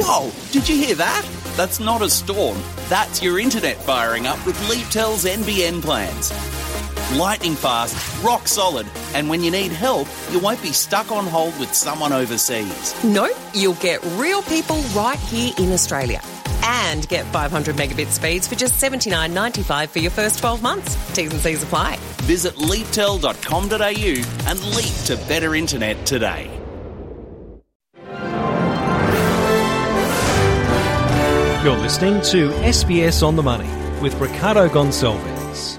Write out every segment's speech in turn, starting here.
Whoa, did you hear that? That's not a storm. That's your internet firing up with Leaptel's NBN plans. Lightning fast, rock solid, and when you need help, you won't be stuck on hold with someone overseas. Nope, you'll get real people right here in Australia. And get 500 megabit speeds for just $79.95 for your first 12 months. T's and C's apply. Visit leaptel.com.au and leap to better internet today. You're listening to SBS On The Money with Ricardo Gonçalves.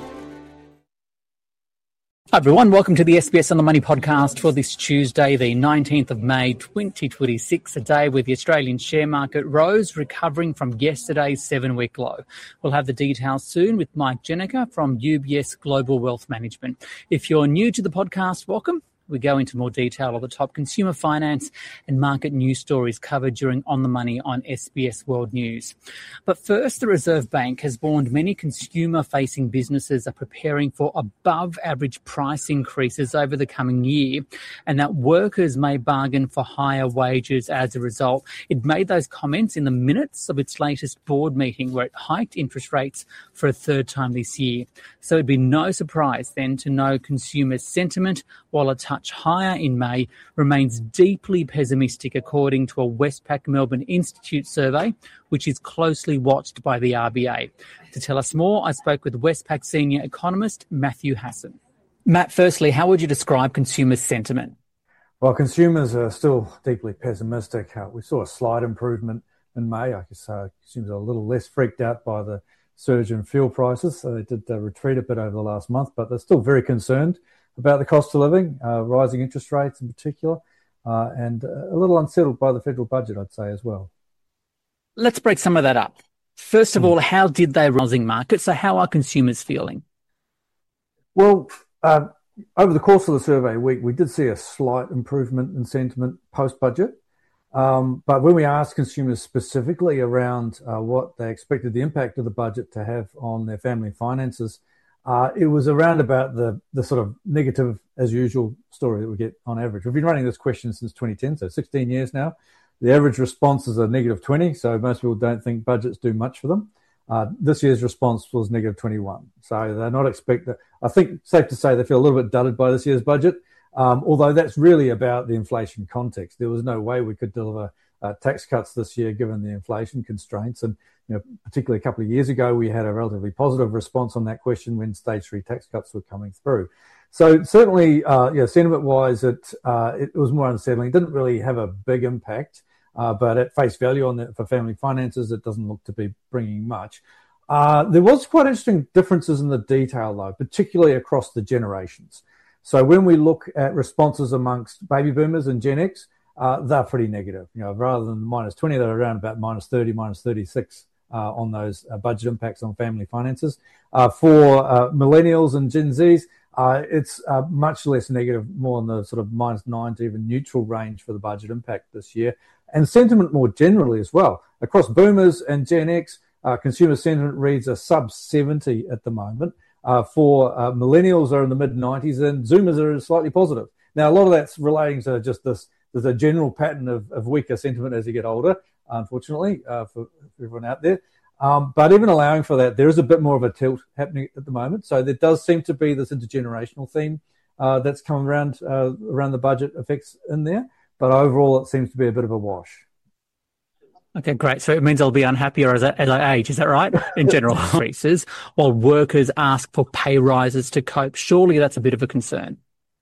Hi everyone, welcome to the SBS On The Money podcast for this Tuesday, the 19th of May 2026, a day where the Australian share market rose, recovering from yesterday's 7-week low. We'll have the details soon with Mike Jenniker from UBS Global Wealth Management. If you're new to the podcast, welcome. We go into more detail of the top consumer finance and market news stories covered during On The Money on SBS World News. But first, the Reserve Bank has warned many consumer-facing businesses are preparing for above-average price increases over the coming year, and that workers may bargain for higher wages as a result. It made those comments in the minutes of its latest board meeting, where it hiked interest rates for a third time this year. So it'd be no surprise then to know consumer sentiment, while a touch higher in May, remains deeply pessimistic according to a Westpac Melbourne Institute survey, which is closely watched by the RBA. To tell us more, I spoke with Westpac senior economist Matthew Hassan. Matt, firstly, how would you describe consumer sentiment? Well, consumers are still deeply pessimistic. We saw a slight improvement in May. I guess consumers are a little less freaked out by the surge in fuel prices. They did retreat a bit over the last month, but they're still very concerned about the cost of living, rising interest rates in particular, and a little unsettled by the federal budget, I'd say, as well. Let's break some of that up. First of all, how did they housing market? So how are consumers feeling? Well, over the course of the survey week, we did see a slight improvement in sentiment post-budget. But when we asked consumers specifically around what they expected the impact of the budget to have on their family finances, it was around about the sort of negative as usual story that we get on average. We've been running this question since 2010, so 16 years now. The average response is a negative 20, so most people don't think budgets do much for them. This year's response was negative 21. So they're not expecting, I think safe to say they feel a little bit dudded by this year's budget, although that's really about the inflation context. There was no way we could deliver tax cuts this year given the inflation constraints. And particularly a couple of years ago, we had a relatively positive response on that question when stage 3 tax cuts were coming through. So certainly, sentiment-wise, it was more unsettling. It didn't really have a big impact, but at face value for family finances, it doesn't look to be bringing much. There was quite interesting differences in the detail, though, particularly across the generations. So when we look at responses amongst baby boomers and Gen X, they're pretty negative. Rather than minus 20, they're around about minus 30, minus 36 on those budget impacts on family finances. For millennials and Gen Zs, it's much less negative, more in the sort of minus 9 to even neutral range for the budget impact this year. And sentiment more generally as well. Across boomers and Gen X, consumer sentiment reads a sub 70 at the moment. For millennials are in the mid-90s and Zoomers are slightly positive. Now, a lot of that's relating to just this. There's a general pattern of weaker sentiment as you get older, unfortunately, for everyone out there. But even allowing for that, there is a bit more of a tilt happening at the moment. So there does seem to be this intergenerational theme that's come around the budget effects in there. But overall, it seems to be a bit of a wash. Okay, great. So it means I'll be unhappier as I age. Is that right? In general, increases while workers ask for pay rises to cope. Surely that's a bit of a concern.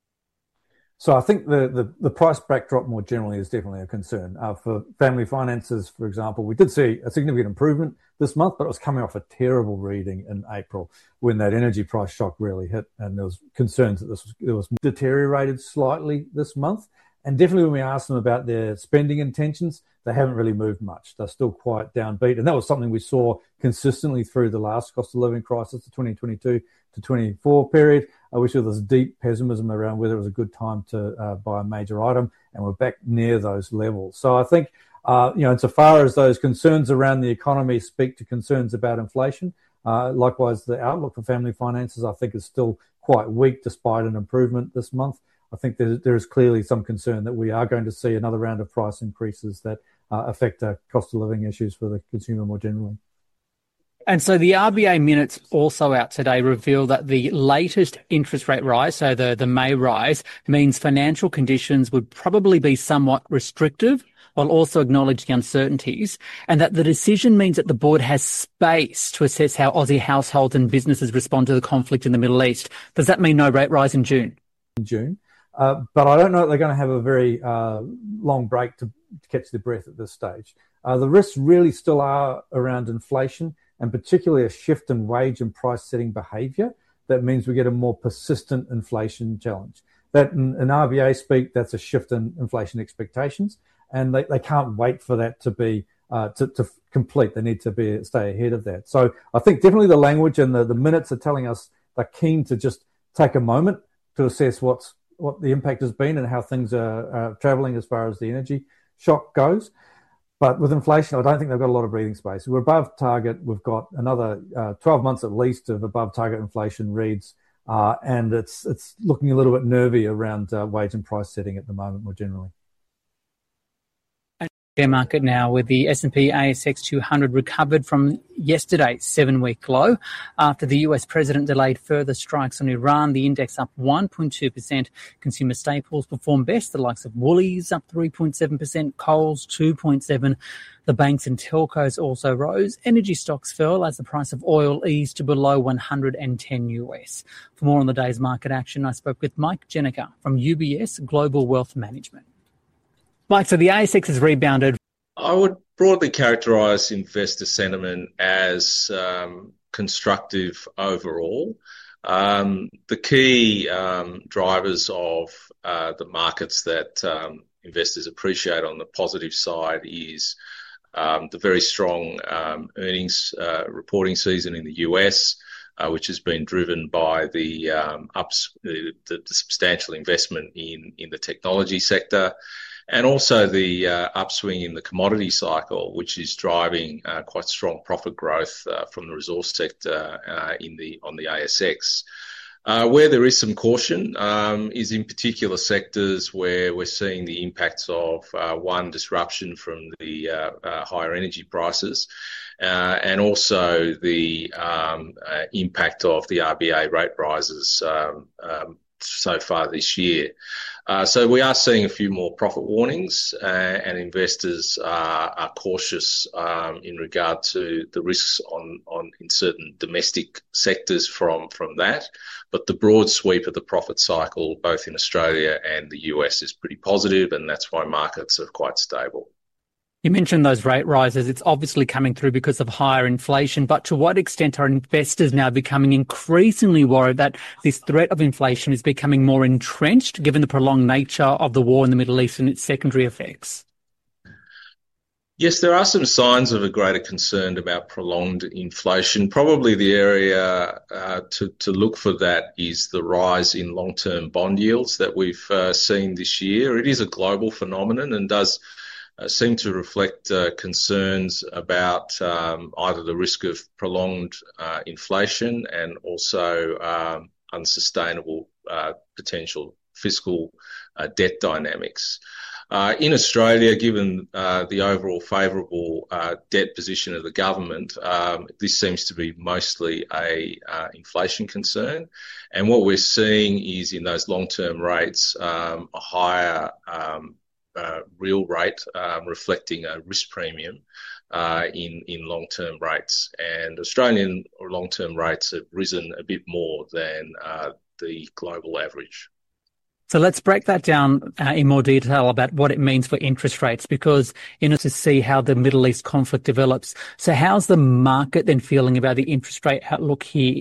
So I think the price backdrop more generally is definitely a concern. For family finances, for example, we did see a significant improvement this month, but it was coming off a terrible reading in April when that energy price shock really hit, and there was concerns that it was deteriorated slightly this month. And definitely when we asked them about their spending intentions, they haven't really moved much. They're still quite downbeat. And that was something we saw consistently through the last cost of living crisis, the 2022 to 24 period. We saw this deep pessimism around whether it was a good time to buy a major item, and we're back near those levels. So I think, insofar as those concerns around the economy speak to concerns about inflation, likewise the outlook for family finances, I think, is still quite weak despite an improvement this month. I think there is clearly some concern that we are going to see another round of price increases that affect cost of living issues for the consumer more generally. And so the RBA minutes also out today reveal that the latest interest rate rise, so the May rise, means financial conditions would probably be somewhat restrictive, while also acknowledging uncertainties, and that the decision means that the board has space to assess how Aussie households and businesses respond to the conflict in the Middle East. Does that mean no rate rise in June? But I don't know that they're going to have a very long break to catch their breath at this stage. The risks really still are around inflation, and particularly a shift in wage and price setting behaviour. That means we get a more persistent inflation challenge. That in RBA speak, that's a shift in inflation expectations, and they can't wait for that to be to complete. They need to stay ahead of that. So I think definitely the language and the minutes are telling us they're keen to just take a moment to assess what the impact has been and how things are travelling as far as the energy shock goes. But with inflation, I don't think they've got a lot of breathing space. We're above target. We've got another 12 months at least of above target inflation reads, and it's looking a little bit nervy around wage and price setting at the moment more generally. Share market now with the S&P ASX 200 recovered from yesterday's 7-week low. After the US president delayed further strikes on Iran, the index up 1.2%. Consumer staples performed best, the likes of Woolies up 3.7%, Coles 2.7%. The banks and telcos also rose. Energy stocks fell as the price of oil eased to below 110 US. For more on the day's market action, I spoke with Mike Jenniker from UBS Global Wealth Management. Mike, so the ASX has rebounded. I would broadly characterise investor sentiment as constructive overall. The key drivers of the markets that investors appreciate on the positive side is the very strong earnings reporting season in the US, which has been driven by the substantial investment in the technology sector. And also the upswing in the commodity cycle, which is driving quite strong profit growth from the resource sector on the ASX. Where there is some caution is in particular sectors where we're seeing the impacts of disruption from the higher energy prices, and also the impact of the RBA rate rises so far this year. So we are seeing a few more profit warnings, and investors are cautious in regard to the risks in certain domestic sectors from that. But the broad sweep of the profit cycle, both in Australia and the US, is pretty positive, and that's why markets are quite stable. You mentioned those rate rises. It's obviously coming through because of higher inflation, but to what extent are investors now becoming increasingly worried that this threat of inflation is becoming more entrenched given the prolonged nature of the war in the Middle East and its secondary effects? Yes, there are some signs of a greater concern about prolonged inflation. Probably the area to look for that is the rise in long-term bond yields that we've seen this year. It is a global phenomenon and does seem to reflect concerns about either the risk of prolonged inflation and also unsustainable potential fiscal debt dynamics. In Australia, given the overall favourable debt position of the government, this seems to be mostly a inflation concern. And what we're seeing is in those long-term rates, a higher real rate reflecting a risk premium in long-term rates. And Australian long-term rates have risen a bit more than the global average. So let's break that down in more detail about what it means for interest rates, because in order to see how the Middle East conflict develops. So how's the market then feeling about the interest rate outlook here?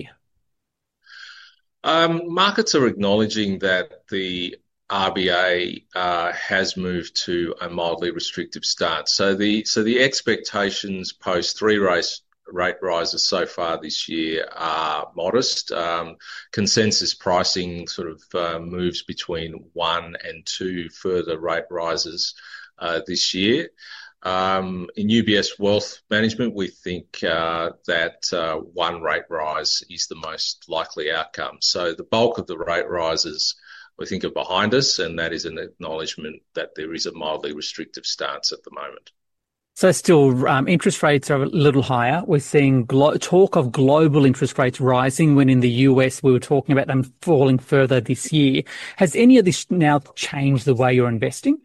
Markets are acknowledging that the RBA has moved to a mildly restrictive stance. So the expectations post three rate rises so far this year are modest. Consensus pricing sort of moves between 1 and 2 further rate rises this year. In UBS Wealth Management, we think that 1 rate rise is the most likely outcome. So the bulk of the rate rises we think are behind us, and that is an acknowledgement that there is a mildly restrictive stance at the moment. So still, interest rates are a little higher. We're seeing talk of global interest rates rising when in the US we were talking about them falling further this year. Has any of this now changed the way you're investing?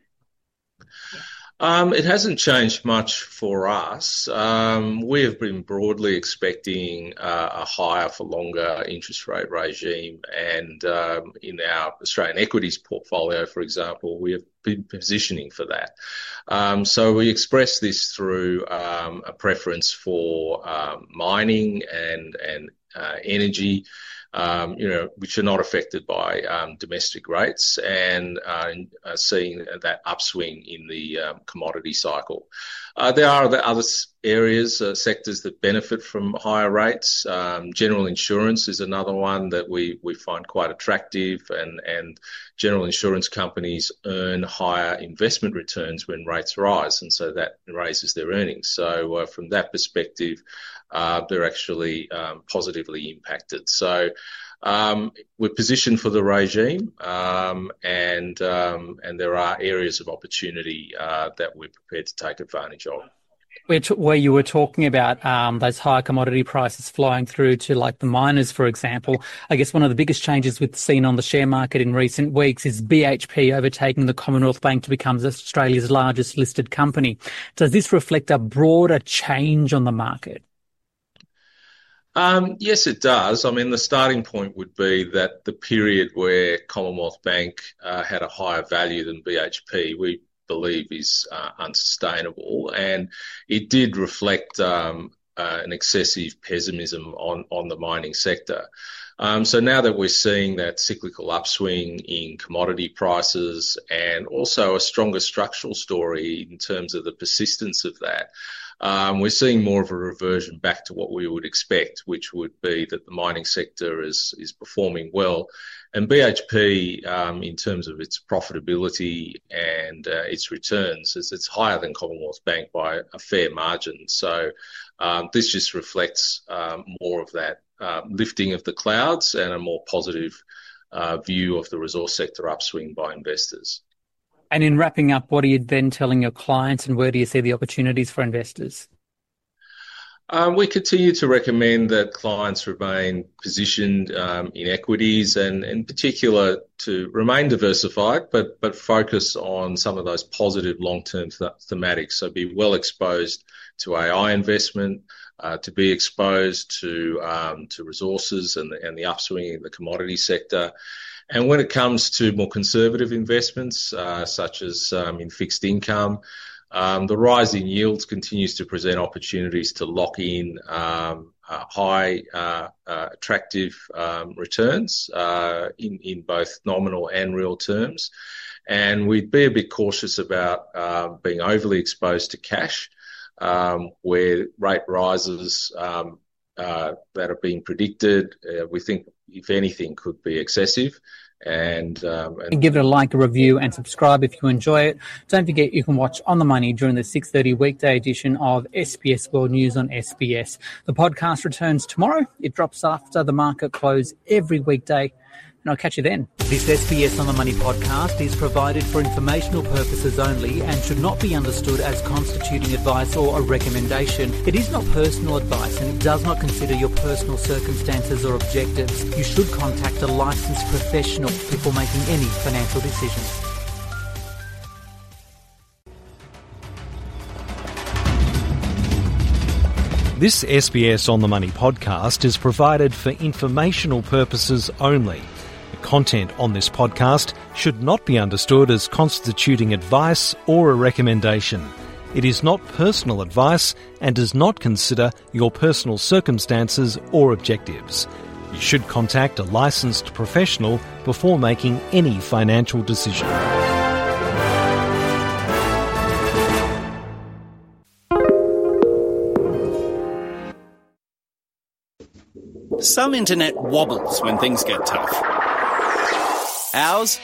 It hasn't changed much for us. We have been broadly expecting a higher for longer interest rate regime, and in our Australian equities portfolio, for example, we have been positioning for that. So we express this through a preference for mining and energy, which are not affected by domestic rates, and seeing that upswing in the commodity cycle. There are other areas, sectors that benefit from higher rates. General insurance is another one that we find quite attractive, and general insurance companies earn higher investment returns when rates rise, and so that raises their earnings. So from that perspective, they're actually positively impacted. So we're positioned for the regime, and there are areas of opportunity that we're prepared to take advantage of. Where you were talking about those higher commodity prices flowing through to like the miners, for example, I guess one of the biggest changes we've seen on the share market in recent weeks is BHP overtaking the Commonwealth Bank to become Australia's largest listed company. Does this reflect a broader change on the market? Yes, it does. I mean, the starting point would be that the period where Commonwealth Bank had a higher value than BHP, we believe is unsustainable, and it did reflect an excessive pessimism on the mining sector. So now that we're seeing that cyclical upswing in commodity prices and also a stronger structural story in terms of the persistence of that, we're seeing more of a reversion back to what we would expect, which would be that the mining sector is performing well. And BHP, in terms of its profitability and its returns, it's higher than Commonwealth Bank by a fair margin. So this just reflects more of that lifting of the clouds and a more positive view of the resource sector upswing by investors. And in wrapping up, what are you then telling your clients, and where do you see the opportunities for investors? We continue to recommend that clients remain positioned in equities, and in particular to remain diversified, but focus on some of those positive long-term thematics. So be well exposed to AI investment, to be exposed to resources and the upswing in the commodity sector. And when it comes to more conservative investments, such as in fixed income, the rise in yields continues to present opportunities to lock in high, attractive returns in both nominal and real terms. And we'd be a bit cautious about being overly exposed to cash, where rate rises that are being predicted, we think, if anything, could be excessive. And give it a like, a review, and subscribe if you enjoy it. Don't forget you can watch On the Money during the 6:30 weekday edition of SBS World News on SBS. The podcast returns tomorrow. It drops after the market close every weekday, and I'll catch you then. This SBS On the Money podcast is provided for informational purposes only and should not be understood as constituting advice or a recommendation. It is not personal advice and it does not consider your personal circumstances or objectives. You should contact a licensed professional before making any financial decisions. This SBS On the Money podcast is provided for informational purposes only. Content on this podcast should not be understood as constituting advice or a recommendation. It is not personal advice and does not consider your personal circumstances or objectives. You should contact a licensed professional before making any financial decision. Some internet wobbles when things get tough. Ours?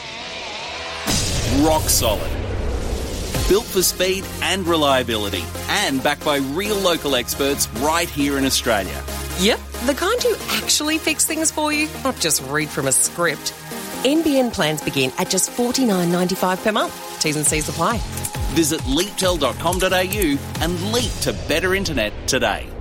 Rock solid. Built for speed and reliability, and backed by real local experts right here in Australia. Yep, the kind who actually fix things for you, not just read from a script. NBN plans begin at just $49.95 per month. T's and C's apply. Visit leaptel.com.au and leap to better internet today.